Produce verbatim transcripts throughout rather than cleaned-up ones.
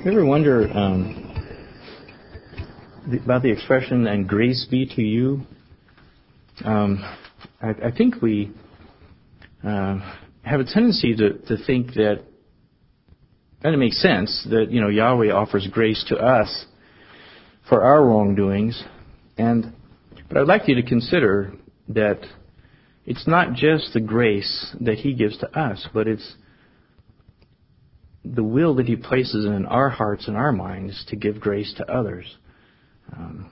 You ever wonder um, the, about the expression, and grace be to you? Um, I, I think we uh, have a tendency to, to think that, and it makes sense, that, you know, Yahweh offers grace to us for our wrongdoings. And but I'd like you to consider that it's not just the grace that He gives to us, but it's the will that He places in our hearts and our minds to give grace to others. Um,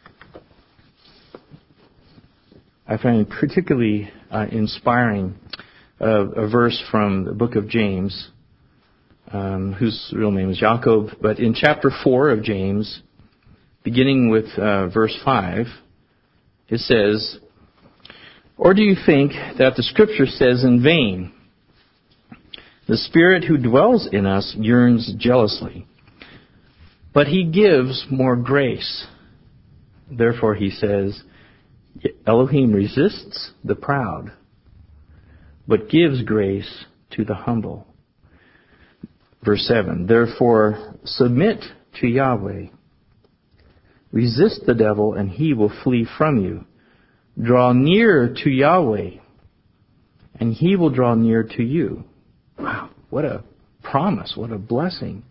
I find particularly uh, inspiring uh, a verse from the book of James, um, whose real name is Jacob, but in chapter four of James, beginning with uh, verse five, it says, "Or do you think that the Scripture says in vain, the Spirit who dwells in us yearns jealously, but He gives more grace? Therefore," he says, "Elohim resists the proud, but gives grace to the humble." Verse seven, "Therefore submit to Yahweh. Resist the devil, and he will flee from you. Draw near to Yahweh, and He will draw near to you." Wow, what a promise, what a blessing.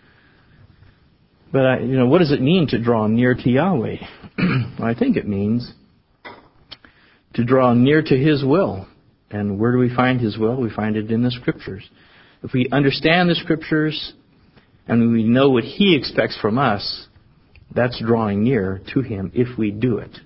But, I, you know, what does it mean to draw near to Yahweh? Well, I think it means to draw near to His will. And where do we find His will? We find it in the Scriptures. If we understand the Scriptures and we know what He expects from us, that's drawing near to Him if we do it.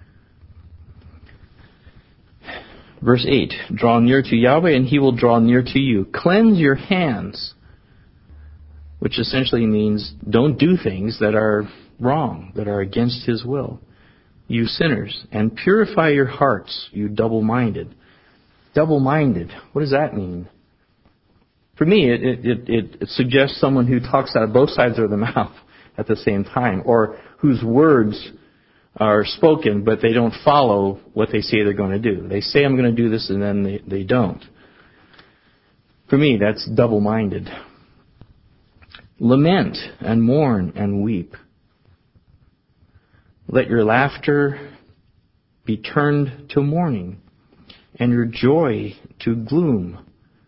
Verse eight, "Draw near to Yahweh, and He will draw near to you. Cleanse your hands," which essentially means don't do things that are wrong, that are against His will, "you sinners. And purify your hearts, you double-minded." Double-minded, what does that mean? For me, it, it, it, it suggests someone who talks out of both sides of the mouth at the same time, or whose words are spoken, but they don't follow what they say they're going to do. They say, "I'm going to do this," and then they, they don't. For me, that's double-minded. "Lament and mourn and weep. Let your laughter be turned to mourning, and your joy to gloom."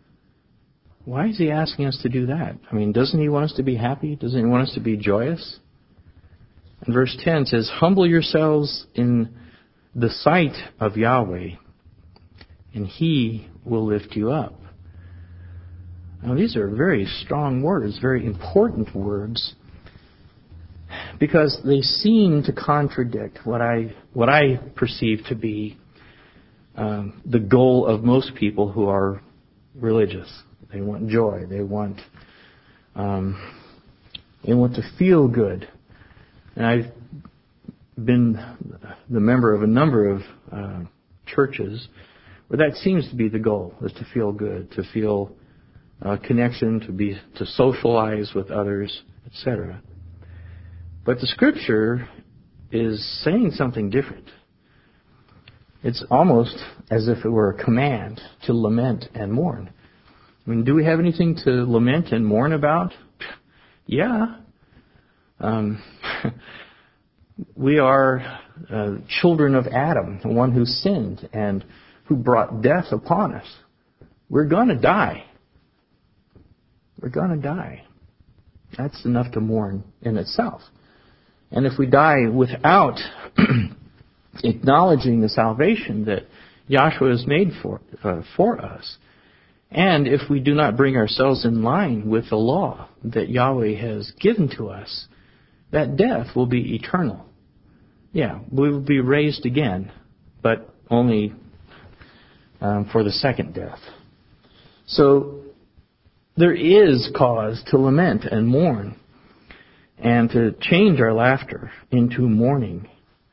Why is He asking us to do that? I mean, doesn't He want us to be happy? Doesn't He want us to be joyous? And verse ten says, "Humble yourselves in the sight of Yahweh, and He will lift you up." Now, these are very strong words, very important words, because they seem to contradict what I what I perceive to be um, the goal of most people who are religious. They want joy. They want um, they want to feel good. And I've been the member of a number of uh, churches where that seems to be the goal: is to feel good, to feel uh, connection, to be to socialize with others, et cetera. But the Scripture is saying something different. It's almost as if it were a command to lament and mourn. I mean, do we have anything to lament and mourn about? Yeah. Um, we are uh, children of Adam, the one who sinned and who brought death upon us. We're going to die. We're going to die. That's enough to mourn in itself. And if we die without acknowledging the salvation that Yahshua has made for uh, for us, and if we do not bring ourselves in line with the law that Yahweh has given to us, that death will be eternal. Yeah, we will be raised again, but only um, for the second death. So there is cause to lament and mourn, and to change our laughter into mourning,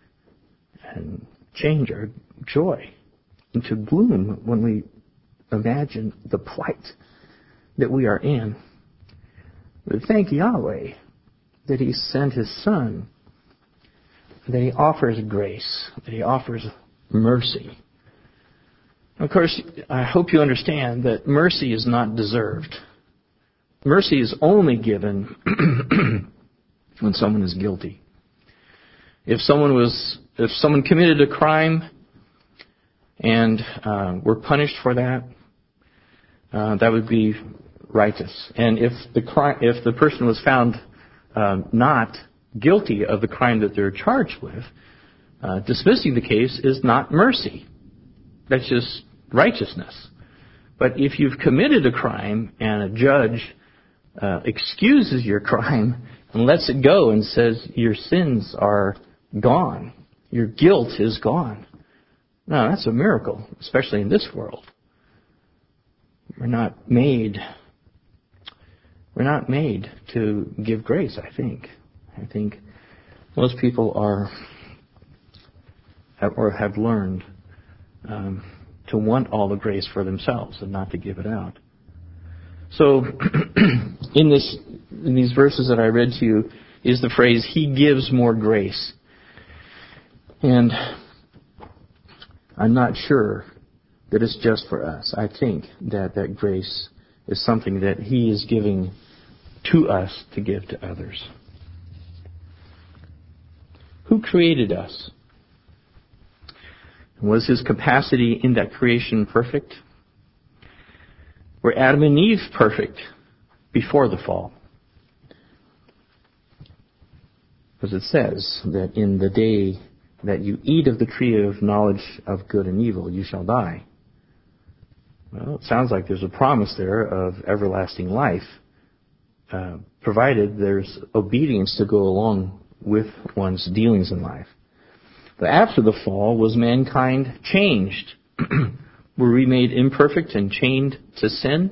and change our joy into gloom when we imagine the plight that we are in. But thank Yahweh that He sent His Son, that He offers grace, that He offers mercy. Of course, I hope you understand that mercy is not deserved. mercy is only given when someone is guilty. If someone was, if someone committed a crime and uh, were punished for that, uh, that would be righteous. And if the crime, if the person was found uh, not guilty of the crime that they're charged with, uh, dismissing the case is not mercy. That's just righteousness. But if you've committed a crime and a judge uh, excuses your crime and lets it go and says your sins are gone, your guilt is gone, no, that's a miracle, especially in this world. We're not made, we're not made to give grace, I think. I think most people are, have, or have learned um, to want all the grace for themselves and not to give it out. So, in this, in these verses that I read to you, is the phrase, He gives more grace. And I'm not sure that it's just for us. I think that that grace is something that He is giving to us to give to others. Who created us? Was His capacity in that creation perfect? Were Adam and Eve perfect before the fall? Because it says that in the day that you eat of the tree of knowledge of good and evil, you shall die. Well, it sounds like there's a promise there of everlasting life, uh, provided there's obedience to go along with one's dealings in life. But after the fall, was mankind changed? Were we made imperfect and chained to sin?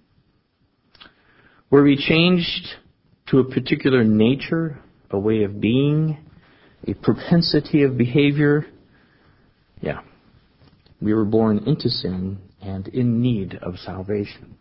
Were we changed to a particular nature, a way of being, a propensity of behavior? Yeah. We were born into sin and in need of salvation.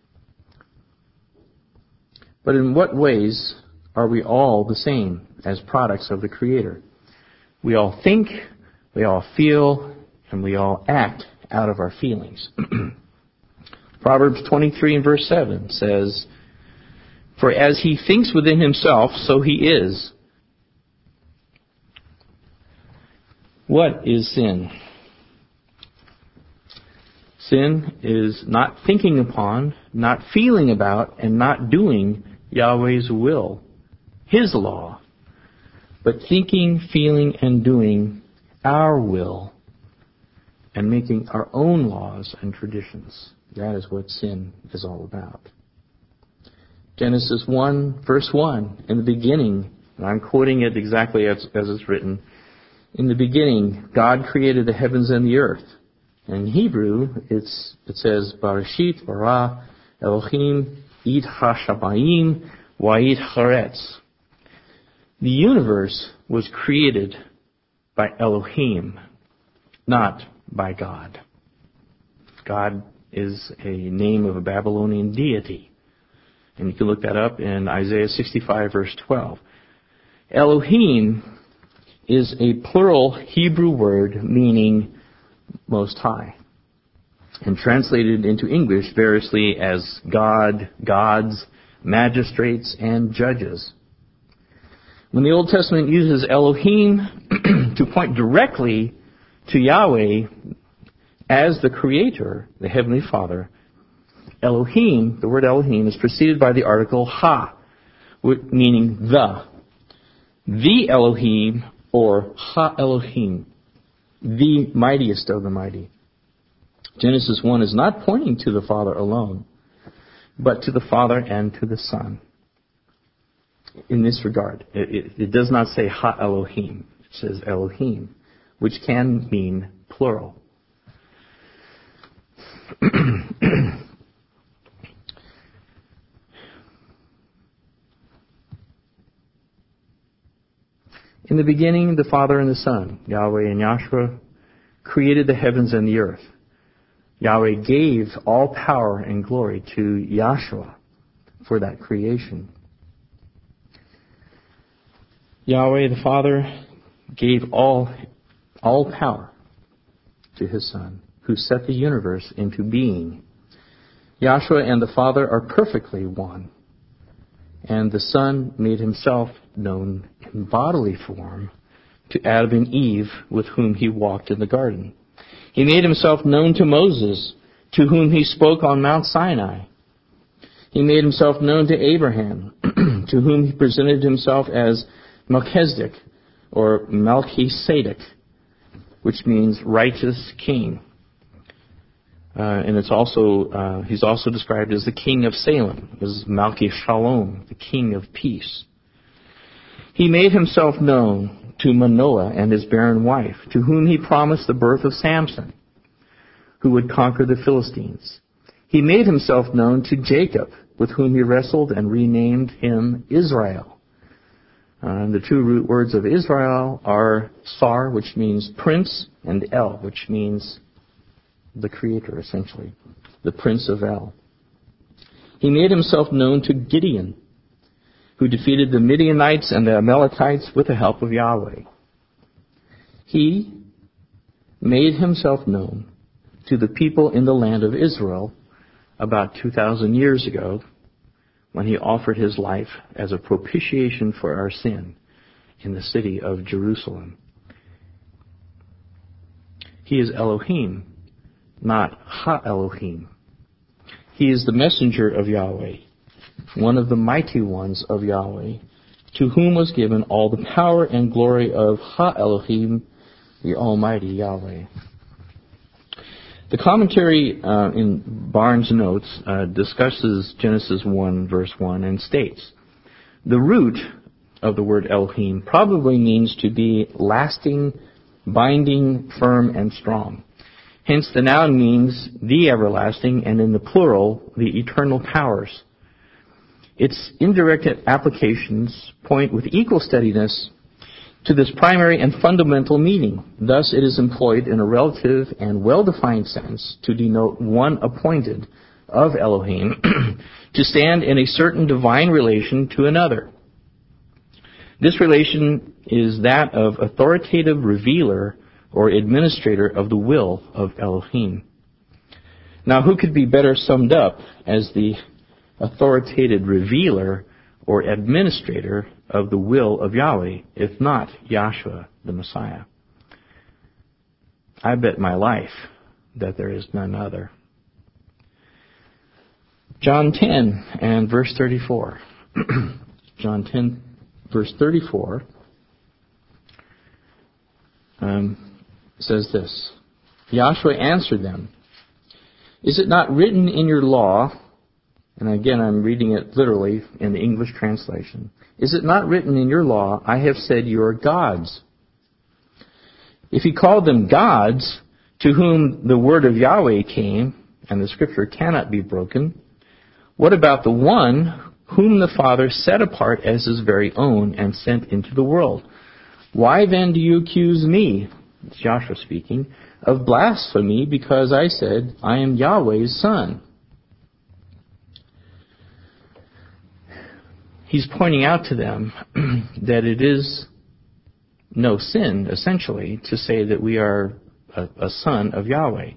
But in what ways are we all the same as products of the Creator? We all think, we all feel, and we all act out of our feelings. Proverbs twenty-three and verse seven says, "For as he thinks within himself, so he is." What is sin? Sin is not thinking upon, not feeling about, and not doing Yahweh's will, His law, but thinking, feeling, and doing our will, and making our own laws and traditions. That is what sin is all about. Genesis one, verse one, in the beginning, and I'm quoting it exactly as, as it's written, in the beginning, God created the heavens and the earth. In Hebrew, it's, it says, Barashit, bara, Elohim, it ha-shamayim, wa'it haaretz. The universe was created by Elohim, not by God. God is a name of a Babylonian deity. And you can look that up in Isaiah sixty-five, verse twelve. Elohim is a plural Hebrew word meaning Most High, and translated into English variously as God, gods, magistrates, and judges. When the Old Testament uses Elohim to point directly to Yahweh as the Creator, the Heavenly Father, Elohim, the word Elohim, is preceded by the article Ha, meaning the. The Elohim, or Ha Elohim, the mightiest of the mighty. Genesis one is not pointing to the Father alone, but to the Father and to the Son. In this regard, it, it, it does not say Ha Elohim. It says Elohim, which can mean plural. In the beginning, the Father and the Son, Yahweh and Yahshua, created the heavens and the earth. Yahweh gave all power and glory to Yahshua for that creation. Yahweh the Father gave all, all power to His Son, who set the universe into being. Yahshua and the Father are perfectly one. And the Son made himself known in bodily form to Adam and Eve, with whom he walked in the garden. He made himself known to Moses, to whom he spoke on Mount Sinai. He made himself known to Abraham, to whom he presented himself as Melchizedek, or Melchisedek, which means righteous king. Uh, and it's also uh, he's also described as the king of Salem, as Malchi Shalom, the king of peace. He made himself known to Manoah and his barren wife, to whom he promised the birth of Samson, who would conquer the Philistines. He made himself known to Jacob, with whom he wrestled and renamed him Israel. Uh, the two root words of Israel are Sar, which means prince, and El, which means the creator, essentially, the Prince of El. He made himself known to Gideon, who defeated the Midianites and the Amalekites with the help of Yahweh. He made himself known to the people in the land of Israel about two thousand years ago, when he offered his life as a propitiation for our sin in the city of Jerusalem. He is Elohim, not Ha-Elohim. He is the messenger of Yahweh, one of the mighty ones of Yahweh, to whom was given all the power and glory of Ha-Elohim, the Almighty Yahweh. The commentary uh, in Barnes' Notes uh, discusses Genesis one, verse one, and states, the root of the word Elohim probably means to be lasting, binding, firm, and strong. Hence, the noun means the everlasting, and in the plural, the eternal powers. Its indirect applications point with equal steadiness to this primary and fundamental meaning. Thus, it is employed in a relative and well-defined sense to denote one appointed of Elohim to stand in a certain divine relation to another. This relation is that of authoritative revealer or administrator of the will of Elohim. Now, who could be better summed up as the authoritative revealer or administrator of the will of Yahweh, if not Yahshua, the Messiah? I bet my life that there is none other. John ten and verse thirty-four. John ten, verse thirty-four um, says this. Yahshua answered them, "Is it not written in your law," and again I'm reading it literally in the English translation, "Is it not written in your law, I have said you are gods?" If he called them gods, to whom the word of Yahweh came, and the scripture cannot be broken, what about the one whom the Father set apart as his very own and sent into the world? Why then do you accuse me, it's Joshua speaking, of blasphemy because I said, I am Yahweh's son? He's pointing out to them that it is no sin, essentially, to say that we are a, a son of Yahweh.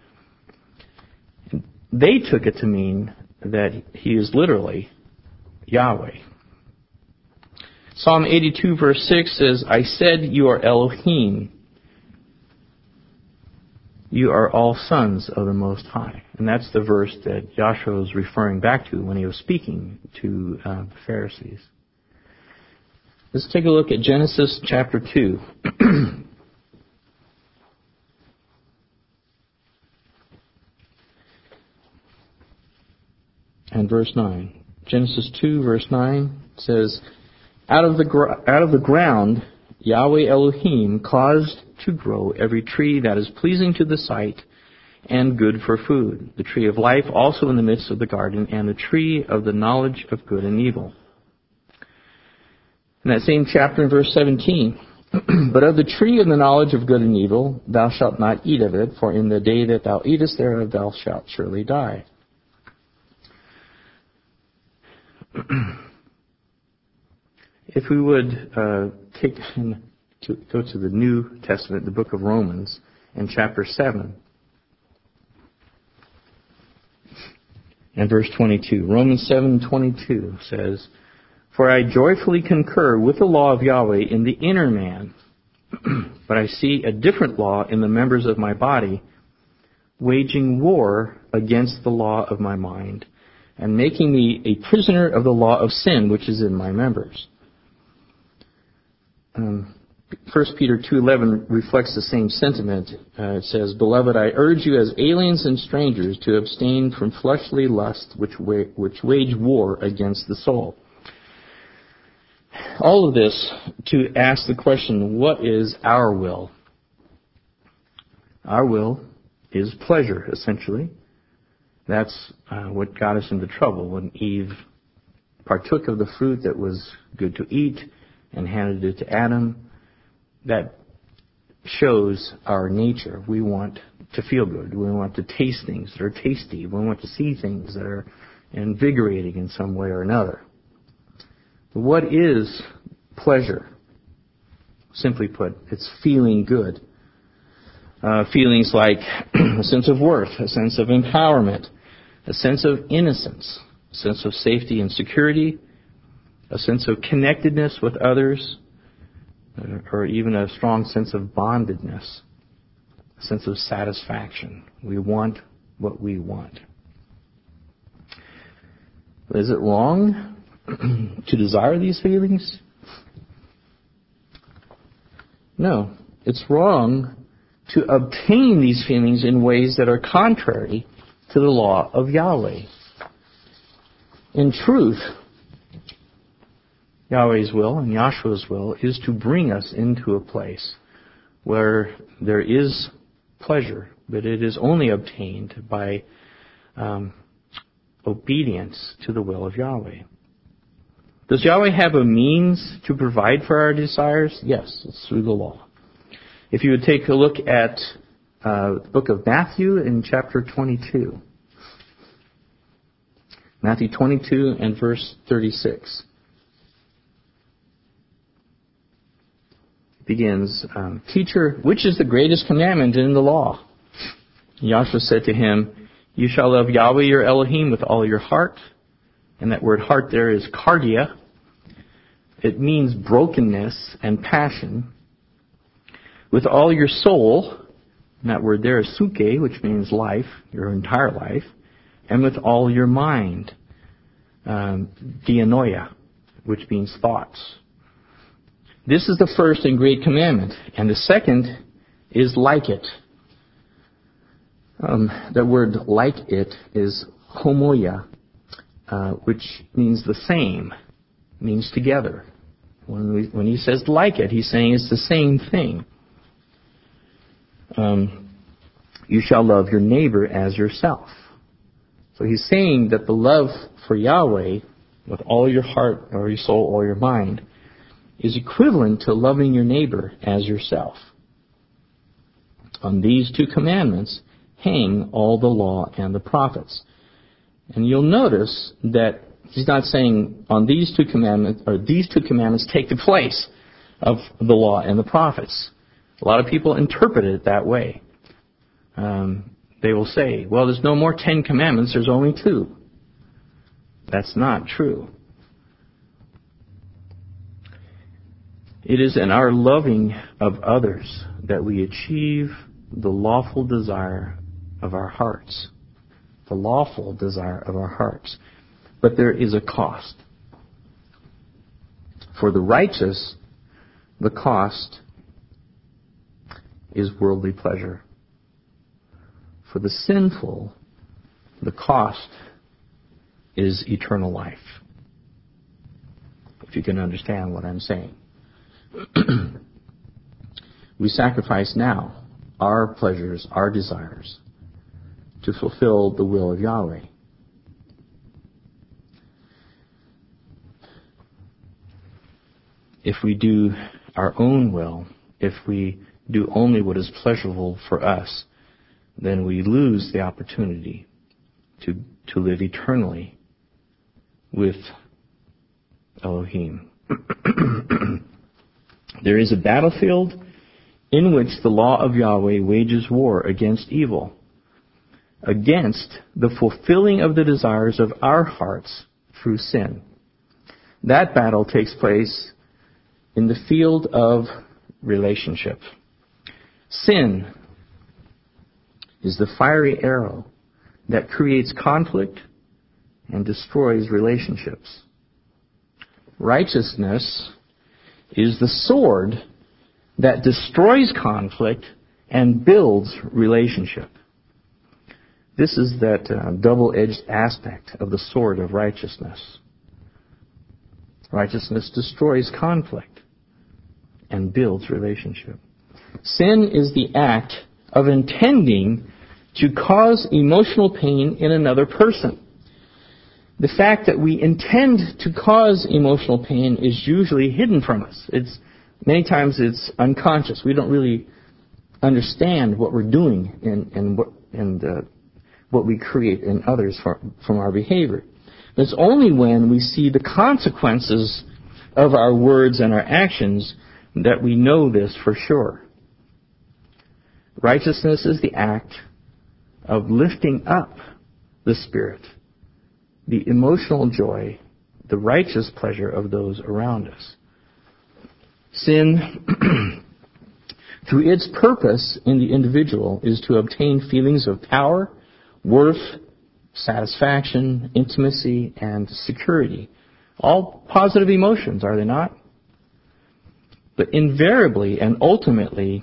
They took it to mean that he is literally Yahweh. Psalm eighty-two verse six says, I said you are Elohim. You are all sons of the Most High. And that's the verse that Joshua was referring back to when he was speaking to uh, the Pharisees. Let's take a look at Genesis chapter two. And verse nine. Genesis two verse nine says, Out of the gr- out of the ground Yahweh Elohim caused to grow every tree that is pleasing to the sight and good for food, the tree of life also in the midst of the garden, and the tree of the knowledge of good and evil. In that same chapter in verse seventeen, But of the tree of the knowledge of good and evil thou shalt not eat of it, for in the day that thou eatest thereof thou shalt surely die. If we would uh, take to go to the New Testament, the book of Romans, in chapter seven, and verse twenty-two. Romans seven twenty-two says, For I joyfully concur with the law of Yahweh in the inner man, but I see a different law in the members of my body, waging war against the law of my mind, and making me a prisoner of the law of sin which is in my members. Um, First Peter two eleven reflects the same sentiment. Uh, it says, Beloved, I urge you as aliens and strangers to abstain from fleshly lusts which, wa- which wage war against the soul. All of this to ask the question, what is our will? Our will is pleasure, essentially. That's uh, what got us into trouble when Eve partook of the fruit that was good to eat and handed it to Adam. That shows our nature. We want to feel good. We want to taste things that are tasty. We want to see things that are invigorating in some way or another. What is pleasure? Simply put, it's feeling good. Uh, feelings like a sense of worth, a sense of empowerment, a sense of innocence, a sense of safety and security, a sense of connectedness with others, or even a strong sense of bondedness, a sense of satisfaction. We want what we want. Is it wrong to desire these feelings? No. It's wrong to obtain these feelings in ways that are contrary to the law of Yahweh. In truth, Yahweh's will and Yahshua's will is to bring us into a place where there is pleasure, but it is only obtained by um, obedience to the will of Yahweh. Does Yahweh have a means to provide for our desires? Yes, it's through the law. If you would take a look at uh, the book of Matthew in chapter twenty-two. Matthew twenty-two and verse thirty-six. It begins, um, Teacher, which is the greatest commandment in the law? Yahshua said to him, You shall love Yahweh your Elohim with all your heart. And that word heart there is cardia. It means brokenness and passion. With all your soul, and that word there is suke, which means life, your entire life. And with all your mind, um, dianoia, which means thoughts. This is the first and great commandment. And the second is like it. Um, the word like it is homoia. Uh, which means the same, means together. When, we, when he says like it, he's saying it's the same thing. Um, you shall love your neighbor as yourself. So he's saying that the love for Yahweh with all your heart or your soul or your mind is equivalent to loving your neighbor as yourself. On these two commandments hang all the law and the prophets. And you'll notice that he's not saying on these two commandments, or these two commandments take the place of the law and the prophets. A lot of people interpret it that way. Um, they will say, well, there's no more Ten Commandments, there's only two. That's not true. It is in our loving of others that we achieve the lawful desire of our hearts. The lawful desire of our hearts. But there is a cost. For the righteous, the cost is worldly pleasure. For the sinful, the cost is eternal life. If you can understand what I'm saying. We sacrifice now our pleasures, our desires, to fulfill the will of Yahweh. If we do our own will, if we do only what is pleasurable for us, then we lose the opportunity to, to live eternally with Elohim. There is a battlefield in which the law of Yahweh wages war against evil, against the fulfilling of the desires of our hearts through sin. That battle takes place in the field of relationship. Sin is the fiery arrow that creates conflict and destroys relationships. Righteousness is the sword that destroys conflict and builds relationship. This is that uh, double-edged aspect of the sword of righteousness. Righteousness destroys conflict and builds relationship. Sin is the act of intending to cause emotional pain in another person. The fact that we intend to cause emotional pain is usually hidden from us. It's many times it's unconscious. We don't really understand what we're doing and and what and uh, what we create in others for, from our behavior. It's only when we see the consequences of our words and our actions that we know this for sure. Righteousness is the act of lifting up the spirit, the emotional joy, the righteous pleasure of those around us. Sin, through its purpose in the individual, is to obtain feelings of power, worth, satisfaction, intimacy, and security. All positive emotions, are they not? But invariably and ultimately,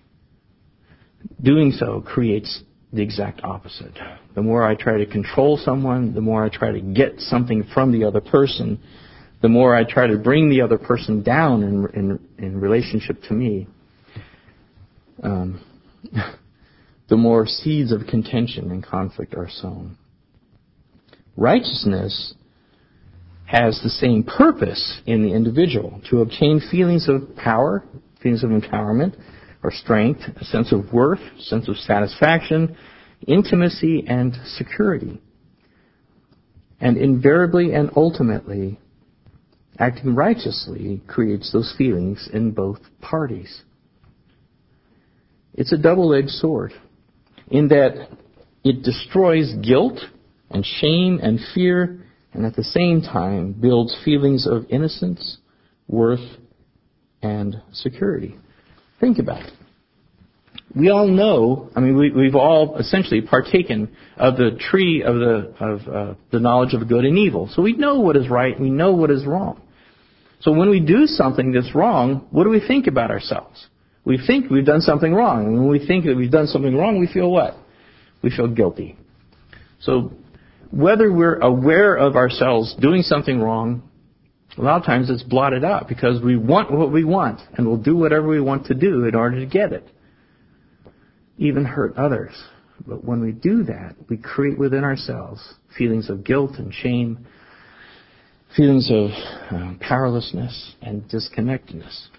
doing so creates the exact opposite. The more I try to control someone, the more I try to get something from the other person, the more I try to bring the other person down in in, in relationship to me, um, the more seeds of contention and conflict are sown. Righteousness has the same purpose in the individual, to obtain feelings of power, feelings of empowerment, or strength, a sense of worth, a sense of satisfaction, intimacy, and security. And invariably and ultimately, acting righteously creates those feelings in both parties. It's a double-edged sword in that it destroys guilt and shame and fear, and at the same time builds feelings of innocence, worth, and security. Think about it. We all know, I mean, we, we've all essentially partaken of the tree of the of uh, the knowledge of good and evil. So we know what is right, we know what is wrong. So when we do something that's wrong, what do we think about ourselves? We think we've done something wrong. And when we think that we've done something wrong, we feel what? We feel guilty. So whether we're aware of ourselves doing something wrong, a lot of times it's blotted out because we want what we want and we'll do whatever we want to do in order to get it. Even hurt others. But when we do that, we create within ourselves feelings of guilt and shame, feelings of uh, powerlessness and disconnectedness.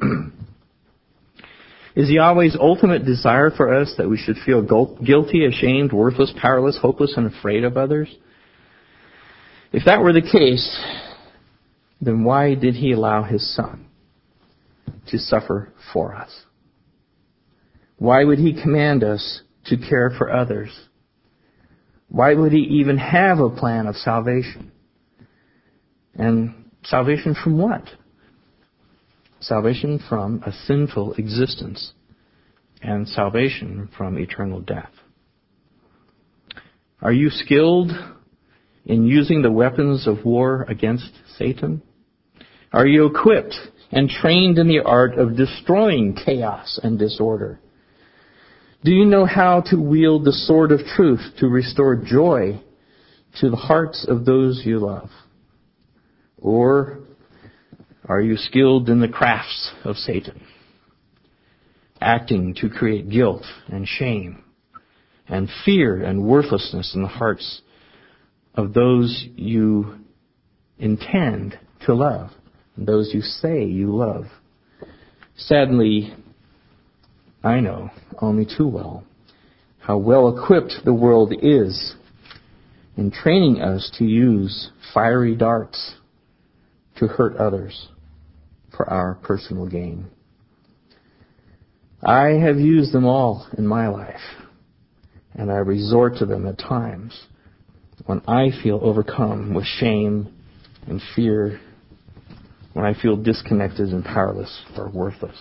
Is Yahweh's ultimate desire for us that we should feel guilty, ashamed, worthless, powerless, hopeless, and afraid of others? If that were the case, then why did He allow His Son to suffer for us? Why would He command us to care for others? Why would He even have a plan of salvation? And salvation from what? Salvation from a sinful existence, and salvation from eternal death. Are you skilled in using the weapons of war against Satan? Are you equipped and trained in the art of destroying chaos and disorder? Do you know how to wield the sword of truth to restore joy to the hearts of those you love? Or are you skilled in the crafts of Satan, acting to create guilt and shame and fear and worthlessness in the hearts of those you intend to love, and those you say you love? Sadly, I know only too well how well equipped the world is in training us to use fiery darts to hurt others for our personal gain. I have used them all in my life, and I resort to them at times when I feel overcome with shame and fear when I feel disconnected and powerless or worthless.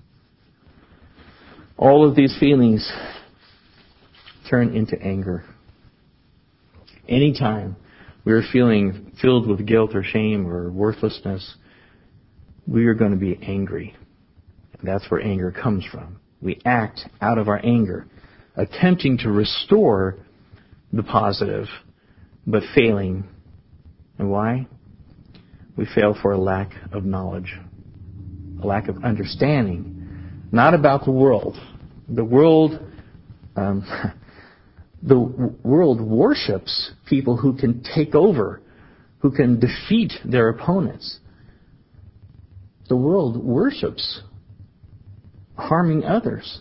All of these feelings turn into anger. Anytime we are feeling filled with guilt or shame or worthlessness, we are going to be angry. And that's where anger comes from. We act out of our anger, attempting to restore the positive, but failing. And why? We fail for a lack of knowledge, a lack of understanding, not about the world. The world, um, the w- world worships people who can take over, who can defeat their opponents. The world worships harming others.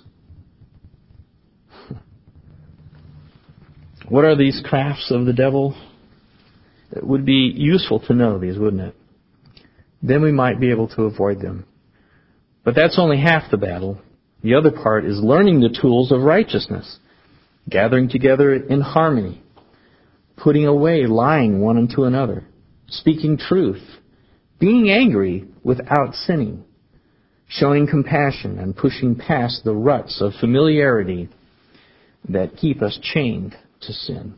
What are these crafts of the devil? It would be useful to know these, wouldn't it? Then we might be able to avoid them. But that's only half the battle. The other part is learning the tools of righteousness, gathering together in harmony, putting away lying one unto another, speaking truth, being angry without sinning, showing compassion and pushing past the ruts of familiarity that keep us chained to sin.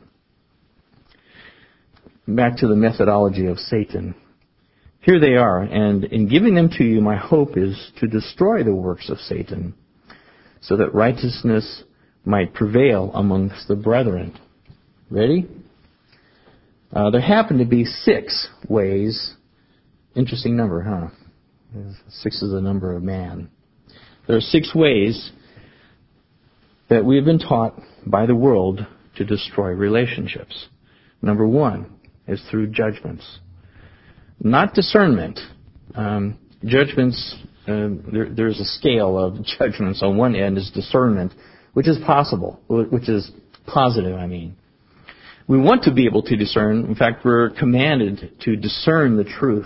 Back to the methodology of Satan. Here they are, and in giving them to you, my hope is to destroy the works of Satan, so that righteousness might prevail amongst the brethren. Ready? Uh, there happen to be six ways. Interesting number, huh? Six is the number of man. There are six ways that we have been taught by the world to destroy relationships. Number one is through judgments. Not discernment. Um, judgments, uh, there, there's a scale of judgments. On one end is discernment, which is possible, which is positive, I mean. We want to be able to discern. In fact, we're commanded to discern the truth.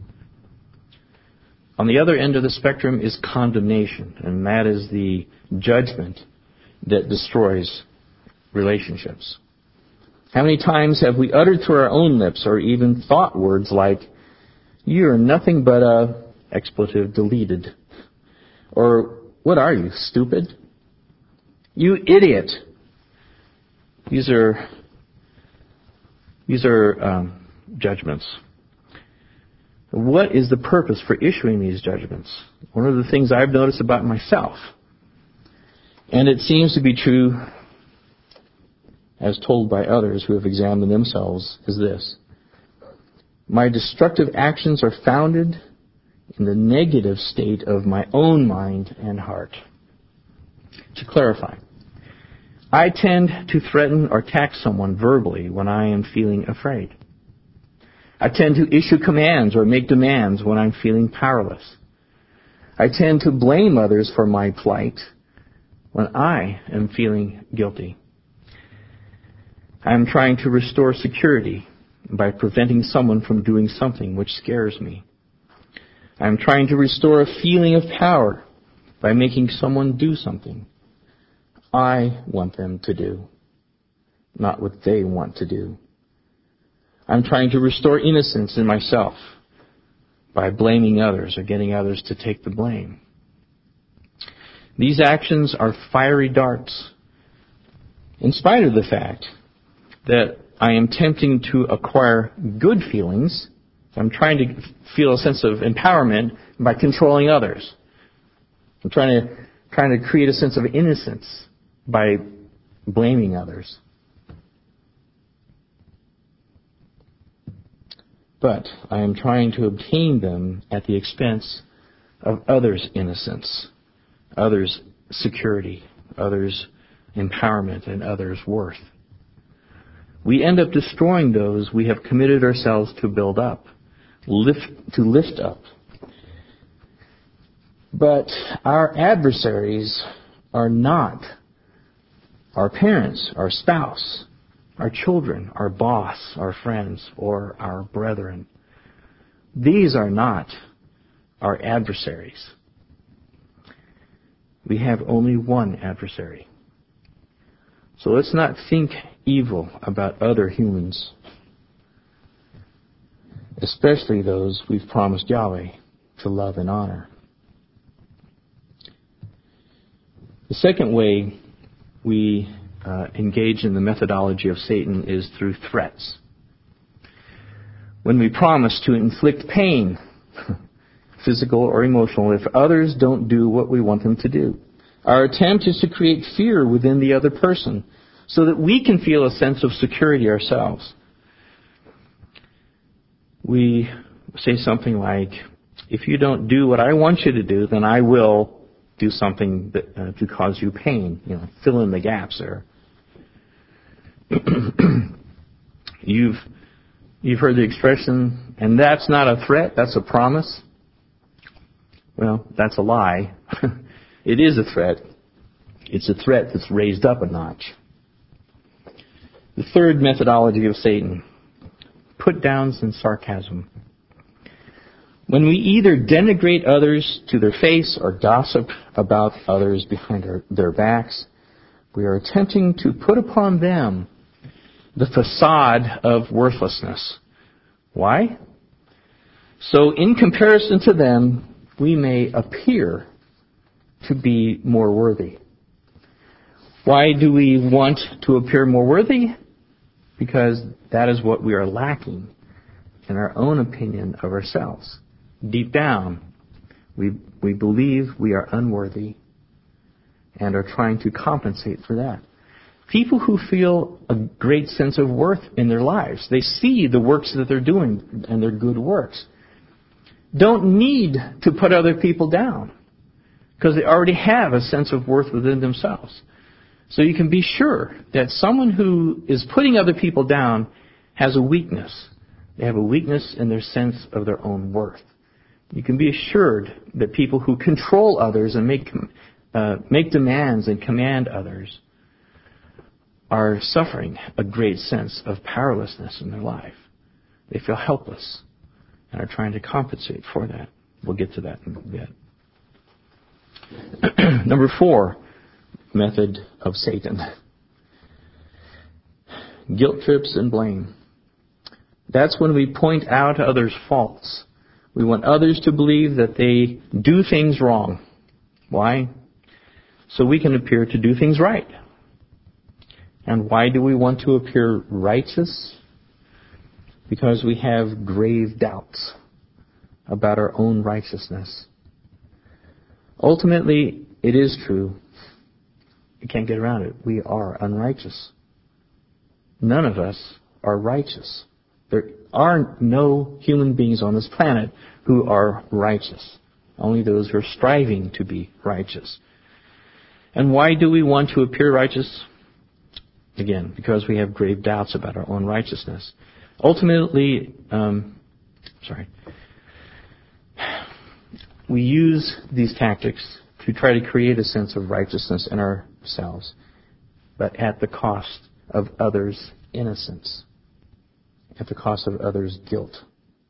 On the other end of the spectrum is condemnation, and that is the judgment that destroys relationships. How many times have we uttered through our own lips or even thought words like, "You are nothing but a," expletive deleted, or "What are you, stupid? You idiot." These are these are um, judgments. What is the purpose for issuing these judgments? One of the things I've noticed about myself, and it seems to be true as told by others who have examined themselves, is this: my destructive actions are founded in the negative state of my own mind and heart. To clarify, I tend to threaten or attack someone verbally when I am feeling afraid. I tend to issue commands or make demands when I'm feeling powerless. I tend to blame others for my plight when I am feeling guilty. I am trying to restore security by preventing someone from doing something which scares me. I am trying to restore a feeling of power by making someone do something I want them to do, not what they want to do. I'm trying to restore innocence in myself by blaming others or getting others to take the blame. These actions are fiery darts, in spite of the fact that I am attempting to acquire good feelings. I'm trying to feel a sense of empowerment by controlling others. I'm trying to trying to create a sense of innocence by blaming others. But I am trying to obtain them at the expense of others' innocence, others' security, others' empowerment, and others' worth. We end up destroying those we have committed ourselves to build up, lift, to lift up. But our adversaries are not our parents, our spouse, our children, our boss, our friends, or our brethren. These are not our adversaries. We have only one adversary. So let's not think evil about other humans. especially those we've promised Yahweh to love and honor. The second way we uh, engage in the methodology of Satan is through threats. When we promise to inflict pain, physical or emotional, if others don't do what we want them to do. Our attempt is to create fear within the other person so that we can feel a sense of security ourselves. We say something like, if you don't do what I want you to do, then I will do something that, uh, to cause you pain. You know, fill in the gaps there. you've you've heard the expression, and that's not a threat, that's a promise. Well, that's a lie. It is a threat. It's a threat that's raised up a notch. The third methodology of Satan, put downs and sarcasm. When we either denigrate others to their face or gossip about others behind our, their backs, we are attempting to put upon them the facade of worthlessness. Why? So in comparison to them, we may appear to be more worthy. Why do we want to appear more worthy? Because that is what we are lacking in our own opinion of ourselves. Deep down, we we believe we are unworthy and are trying to compensate for that. People who feel a great sense of worth in their lives, they see the works that they're doing and their good works, don't need to put other people down because they already have a sense of worth within themselves. So you can be sure that someone who is putting other people down has a weakness. They have a weakness in their sense of their own worth. You can be assured that people who control others and make uh, make demands and command others are suffering a great sense of powerlessness in their life. They feel helpless and are trying to compensate for that. We'll get to that in a bit. Number four, method of Satan. Guilt trips and blame. That's when we point out others' faults. We want others to believe that they do things wrong. Why? So we can appear to do things right. And why do we want to appear righteous? Because we have grave doubts about our own righteousness. Ultimately, it is true. You can't get around it. We are unrighteous. None of us are righteous. There are no human beings on this planet who are righteous. Only those who are striving to be righteous. And why do we want to appear righteous? Again, because we have grave doubts about our own righteousness. Ultimately, um, sorry, we use these tactics to try to create a sense of righteousness in ourselves, but at the cost of others' innocence, at the cost of others' guilt.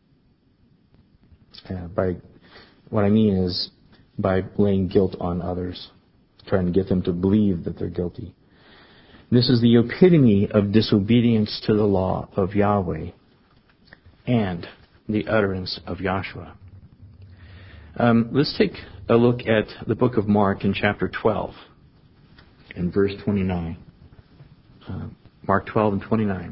Uh, by what I mean is by laying guilt on others, trying to get them to believe that they're guilty. This is the epitome of disobedience to the law of Yahweh and the utterance of Yahshua. Um, let's take a look at the book of Mark in chapter twelve and verse twenty-nine. Uh, Mark twelve and twenty-nine.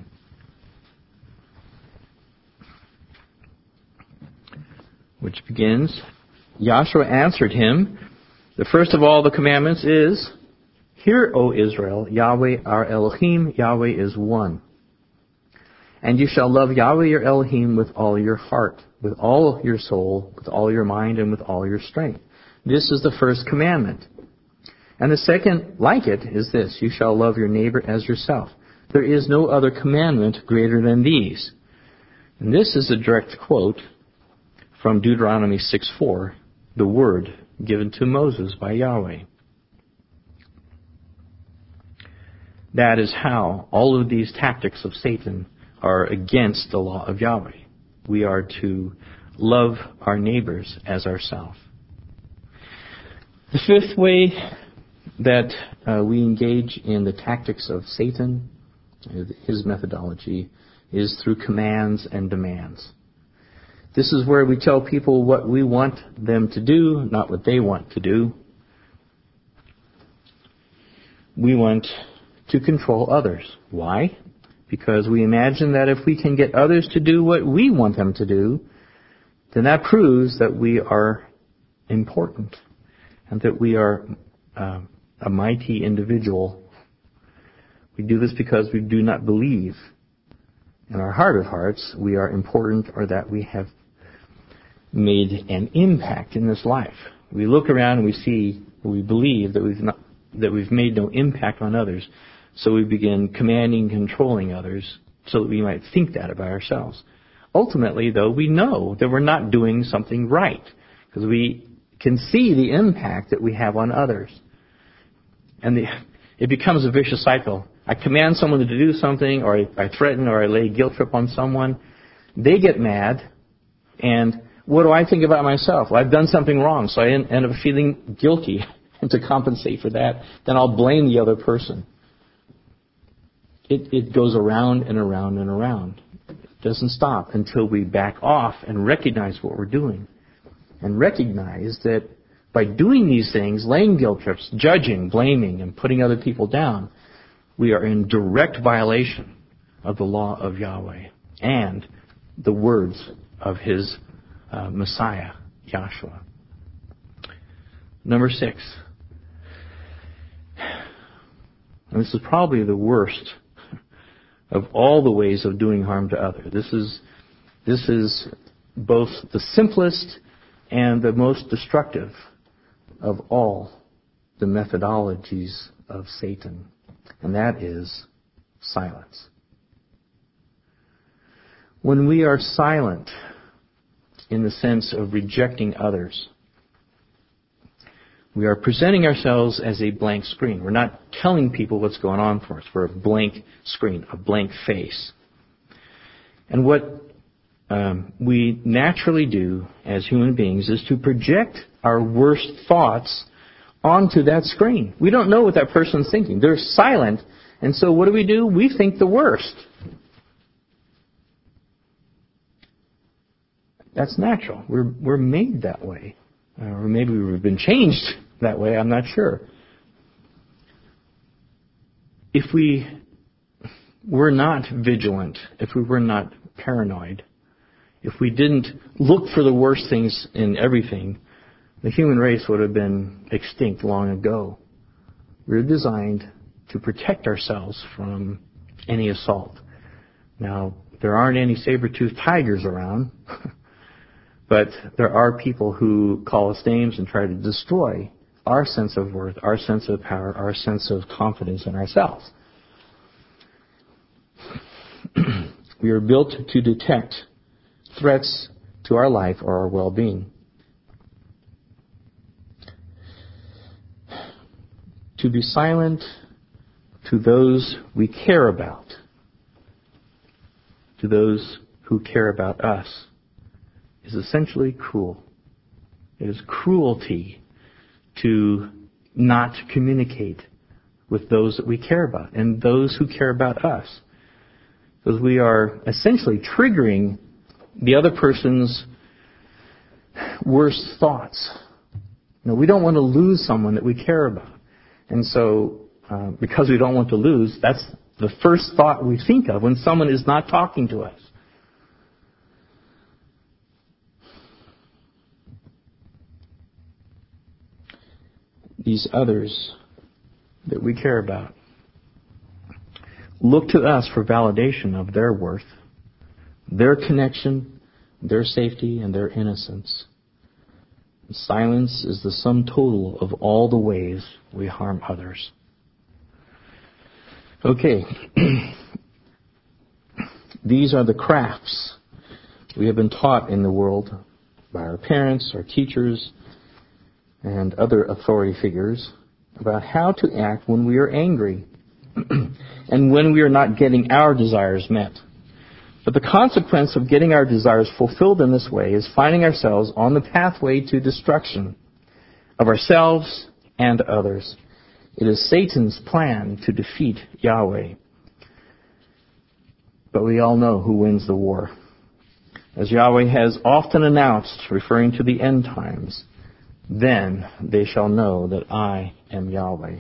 Which begins, Yahshua answered him, the first of all the commandments is, Hear, O Israel, Yahweh our Elohim, Yahweh is one. And you shall love Yahweh your Elohim with all your heart, with all your soul, with all your mind, and with all your strength. This is the first commandment. And the second, like it, is this, you shall love your neighbor as yourself. There is no other commandment greater than these. And this is a direct quote from Deuteronomy six four, the word given to Moses by Yahweh. That is how all of these tactics of Satan are against the law of Yahweh. We are to love our neighbors as ourselves. The fifth way that uh, we engage in the tactics of Satan, his methodology, is through commands and demands. This is where we tell people what we want them to do, not what they want to do. We want to control others. Why? Because we imagine that if we can get others to do what we want them to do, then that proves that we are important and that we are uh, a mighty individual. We do this because we do not believe in our heart of hearts we are important or that we have made an impact in this life. We look around and we see, we believe that we've not, that we've made no impact on others, so we begin commanding, controlling others so that we might think that about ourselves. Ultimately, though, we know that we're not doing something right because we can see the impact that we have on others. And the, it becomes a vicious cycle. I command someone to do something, or I, I threaten or I lay a guilt trip on someone. They get mad, and what do I think about myself? Well, I've done something wrong, so I end up feeling guilty. And to compensate for that, then I'll blame the other person. It, it goes around and around and around. It doesn't stop until we back off and recognize what we're doing. And recognize that by doing these things, laying guilt trips, judging, blaming, and putting other people down, we are in direct violation of the law of Yahweh and the words of His uh, Messiah, Yahshua. Number six. And this is probably the worst of all the ways of doing harm to others. This is, this is both the simplest and the most destructive of all the methodologies of Satan. And that is silence. When we are silent in the sense of rejecting others, we are presenting ourselves as a blank screen. We're not telling people what's going on for us. We're a blank screen, a blank face. And what um, we naturally do as human beings is to project our worst thoughts onto that screen. We don't know what that person's thinking. They're silent, and so what do we do? We think the worst. That's natural. We're we're made that way. Uh, or maybe we've been changed that way, I'm not sure. If we were not vigilant, if we were not paranoid, if we didn't look for the worst things in everything, the human race would have been extinct long ago. We're designed to protect ourselves from any assault. Now, there aren't any saber-toothed tigers around, but there are people who call us names and try to destroy our sense of worth, our sense of power, our sense of confidence in ourselves. We are built to detect threats to our life or our well-being. To be silent to those we care about, to those who care about us, is essentially cruel. It is cruelty to not communicate with those that we care about and those who care about us. Because we are essentially triggering the other person's worst thoughts. You know, we don't want to lose someone that we care about. And so, uh, because we don't want to lose, that's the first thought we think of when someone is not talking to us. These others that we care about look to us for validation of their worth, their connection, their safety, and their innocence. Silence is the sum total of all the ways we harm others. Okay. These are the crafts we have been taught in the world by our parents, our teachers, and other authority figures about how to act when we are angry and when we are not getting our desires met. But the consequence of getting our desires fulfilled in this way is finding ourselves on the pathway to destruction of ourselves and others. It is Satan's plan to defeat Yahweh. But we all know who wins the war. As Yahweh has often announced, referring to the end times, then they shall know that I am Yahweh.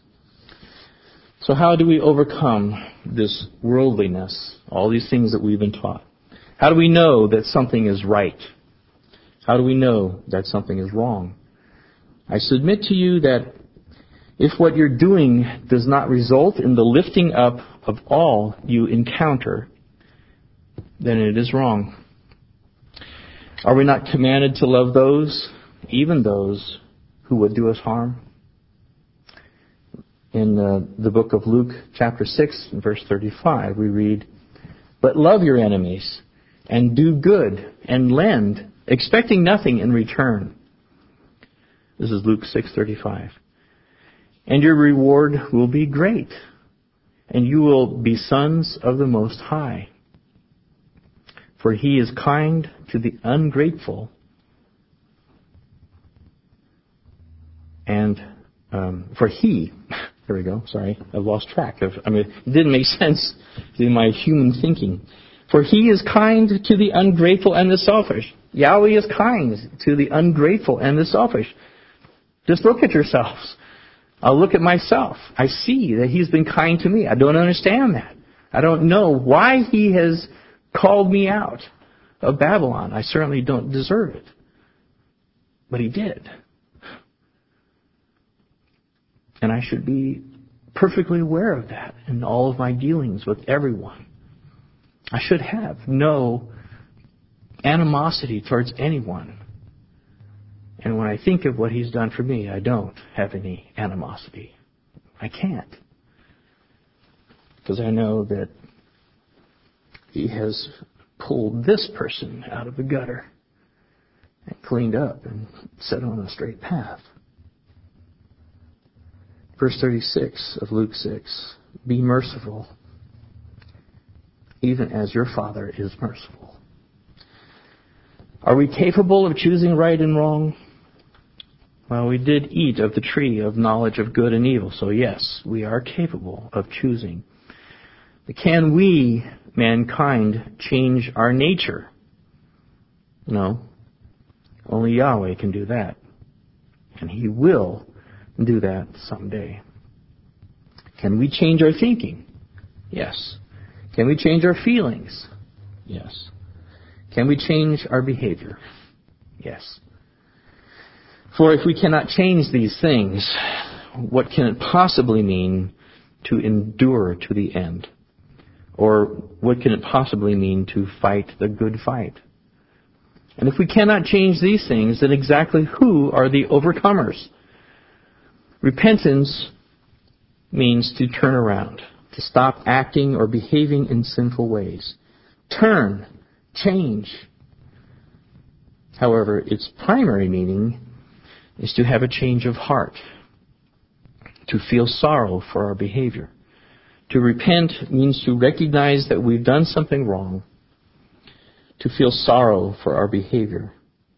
So how do we overcome this worldliness, all these things that we've been taught? How do we know that something is right? How do we know that something is wrong? I submit to you that if what you're doing does not result in the lifting up of all you encounter, then it is wrong. Are we not commanded to love those, even those, who would do us harm? In uh, the book of Luke, chapter six, verse thirty-five, we read, "But love your enemies, and do good, and lend, expecting nothing in return." This is Luke six thirty-five. "And your reward will be great, and you will be sons of the Most High. For He is kind to the ungrateful and um, for He, there we go, sorry, I've lost track of, I mean, it didn't make sense in my human thinking. For He is kind to the ungrateful and the selfish." Yahweh is kind to the ungrateful and the selfish. Just look at yourselves. I'll look at myself. I see that He's been kind to me. I don't understand that. I don't know why He has called me out of Babylon. I certainly don't deserve it. But He did. And I should be perfectly aware of that in all of my dealings with everyone. I should have no animosity towards anyone. And when I think of what He's done for me, I don't have any animosity. I can't. Because I know that He has pulled this person out of the gutter and cleaned up and set on a straight path. Verse thirty-six of Luke six, "Be merciful, even as your Father is merciful." Are we capable of choosing right and wrong? Well, we did eat of the tree of knowledge of good and evil, so yes, we are capable of choosing. But can we, mankind, change our nature? No. Only Yahweh can do that. And He will do that someday. Can we change our thinking? Yes. Can we change our feelings? Yes. Can we change our behavior? Yes. For if we cannot change these things, what can it possibly mean to endure to the end? Or what can it possibly mean to fight the good fight? And if we cannot change these things, then exactly who are the overcomers? Repentance means to turn around, to stop acting or behaving in sinful ways. Turn, change. However, its primary meaning is to have a change of heart, to feel sorrow for our behavior. To repent means to recognize that we've done something wrong, to feel sorrow for our behavior,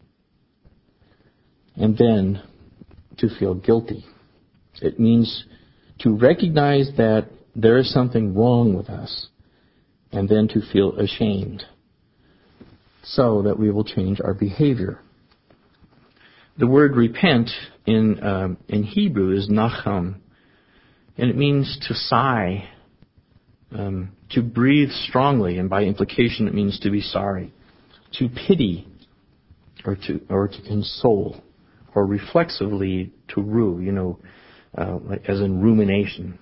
and then to feel guilty. It means to recognize that there is something wrong with us, and then to feel ashamed, so that we will change our behavior. The word repent in um, in Hebrew is nacham, and it means to sigh, um, to breathe strongly, and by implication it means to be sorry, to pity, or to or to console, or reflexively to rue, you know, uh, as in rumination.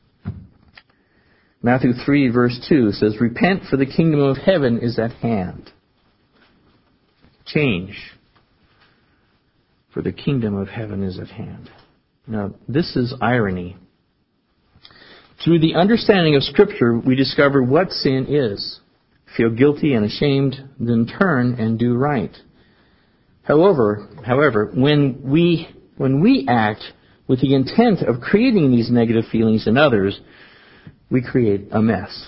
Matthew three verse two says, "Repent, for the kingdom of heaven is at hand." Change, for the kingdom of heaven is at hand. Now, this is irony. Through the understanding of Scripture, we discover what sin is. Feel guilty and ashamed, then turn and do right. However, however, when we when we act with the intent of creating these negative feelings in others, we create a mess.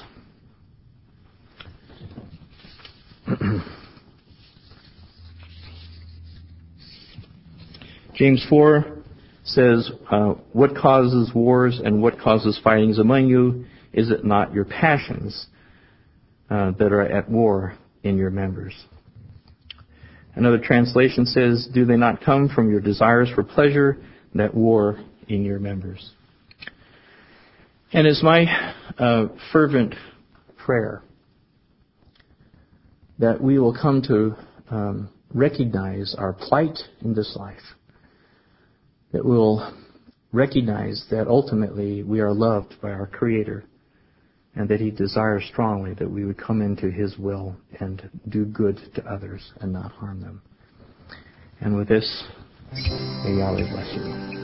James four says, uh, "What causes wars and what causes fightings among you? Is it not your passions uh, that are at war in your members?" Another translation says, do they not come from your desires for pleasure that war in your members? And it's my uh, fervent prayer that we will come to um, recognize our plight in this life, that we will recognize that ultimately we are loved by our Creator, and that He desires strongly that we would come into His will and do good to others and not harm them. And with this, may Yahweh bless you.